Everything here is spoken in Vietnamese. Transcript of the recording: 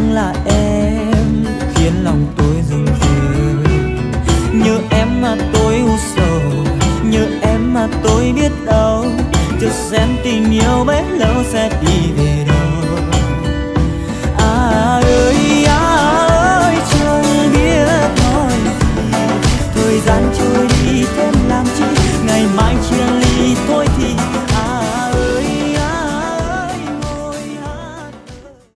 nhưng là em khiến lòng tôi dừng rơi. Nhớ em mà tôi u sầu, nhớ em mà tôi biết đâu, chờ xem tình yêu bấy lâu sẽ đi về.